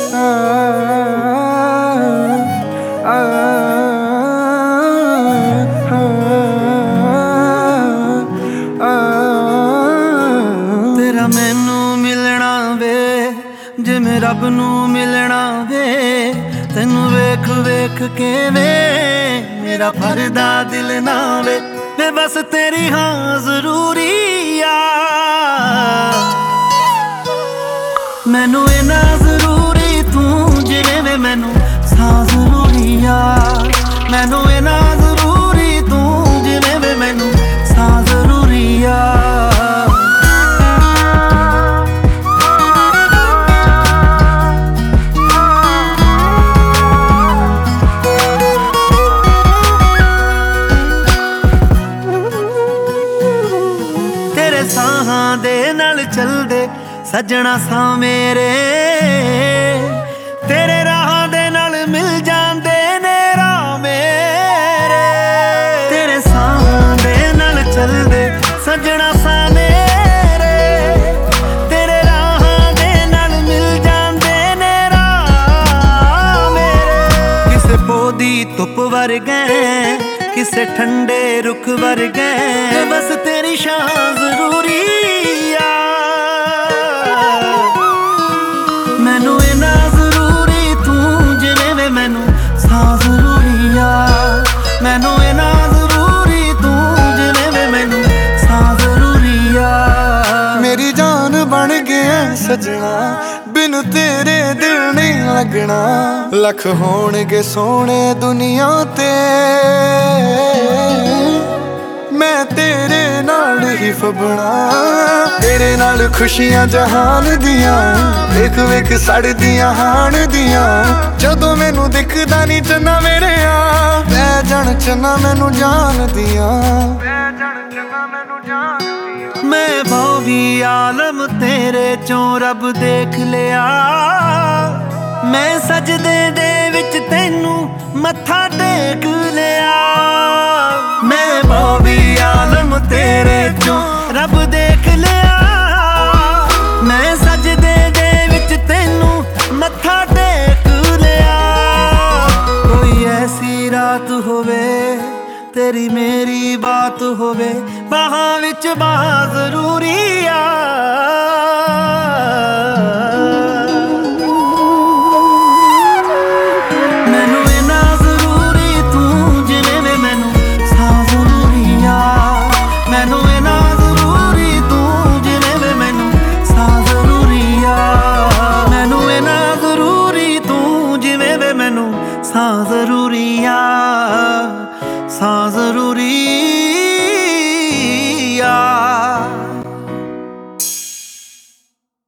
तेरा मैनू मिलना वे जिवें रब नू मिलना वे, तैनू वेख वेख के वे मेरा भरदा दिल ना वे, मैं बस तेरी हाँ जरूरी आ। मैनू इना जरूरी तू जिवें वे मैनू सा जरूरी आ। मैनू इना जरूरी तू जिवें वे मैनू सा जरूरी आ। साहां दे नाल चलदे सजना सा मेरे, तेरे राह दे नाल मिल जांदे ने राह मेरे। तेरे साहां दे नाल चलदे सजना सा मेरे, तेरे राह दे नाल मिल जांदे ने राह मेरे। किसे पौधी धुप वर्गे किसे ठंडे रुख वर्गे, बस तेरी शान जरूरी आ। मैनू इना जरूरी तू जिवें वे मैनू सा जरूरी आ। मैनू इना जरूरी तू जिवें वे मैनू सा जरूरी आ। मेरी जान बन गया सजना, बिन तेरे दिल नहीं लगना। लख होणगे सोने दुनिया ते, मैं तेरे नाल ही फबना। तेरे नाल खुशियां जहान दियां, वेख वेख सड़दियां हाण दियां। जदों मैनू दिखदा नी चन्ना मेरे आ, पै जान चन्ना मैनू जान दियां। मैं भौवी आलम तेरे चों रब देख लिया, मैं सजदे दे विच तैनू मत्था टेक लिया। मैं भौवी आलम तेरे चों रब देख लिया, मैं सजदे दे विच तैनू मत्था टेक लिया। कोई ऐसी रात होवे तेरी मेरी बात होवे, बाहां विच बाह जरूरी आ। मैनू इना जरूरी तू जिवें वे मैनू सा जरूरी आ। मैनू इना जरूरी तू जिवें वे मैनू सा जरूरी आ। मैनू इना जरूरी तू जिवें वे मैनू सा जरूरी आ। सा